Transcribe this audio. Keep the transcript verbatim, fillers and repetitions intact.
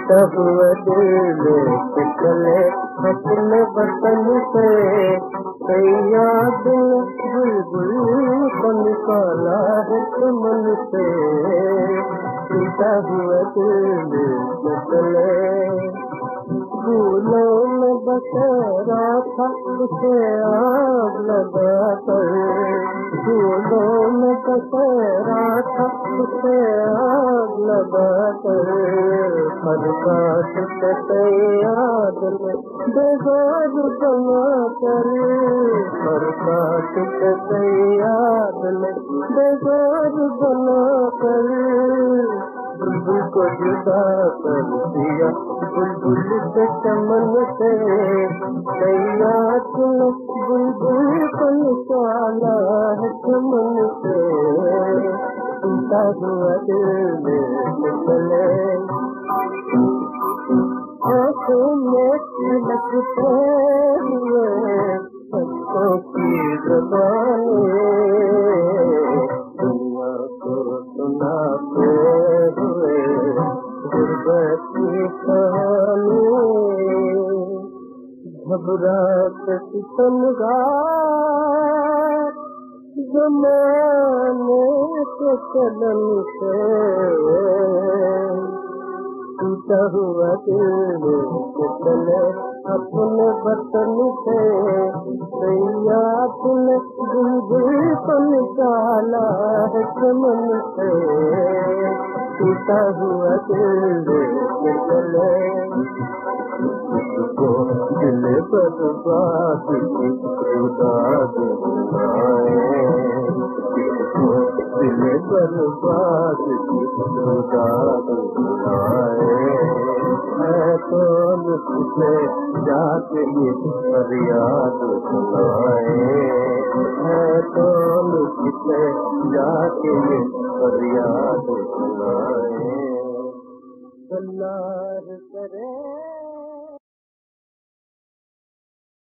टूटा हुआ दिल लेके चले अपने वतन से, कई याद बुलबुल को निकाला है चमन से। टूटा हुआ दिल लेके चले फूलों में बसेरा था उसे आग लगा कर, फूलों में बसेरा था उसे आग लगा कर। हर बात से याद में बेजार बना कर, हर बात से याद में बेजार बना कर। बुलबुल को जुदा कर दिया बुलबुल से चमन से, नैया तुम बुलबुल को निकाला है चमन से। टूटा हुआ दिल लेके चले आँखों में छलकते हुए पत्तों की ज़बानी, दुनिया को सुनाते हुए गुर्बत की कहानी। घबराहट सितमगार ज़माने के कदम से, टूटा हुआ दिल लेके चले अपने वतन से, भैया तुमने बुलबुल को निकाला है चमन से। टूटा हुआ दिल लेके चले को दिल बर्बाद की खुदा दुआए, दिल बर्बाद की खुदा दुआए। है तो मुझसे जाके ये फरियाद सुनाए, है तो मुझसे जाके ये फरियाद सुनाए। अल्लाह करे